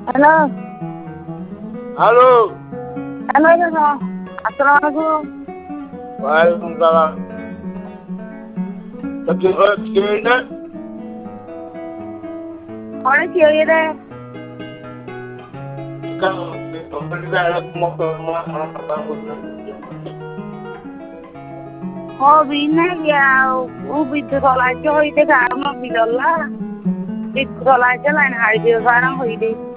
Hello hello hello अस्सलाम वालेकुम। वालेकुम सलाम। Kira Orang kiri deh. kan pemerintah mau Oh bina ya, bidu solat jo itu kan mau bidola. Bidu solat jo lain hari dia sekarang hari deh.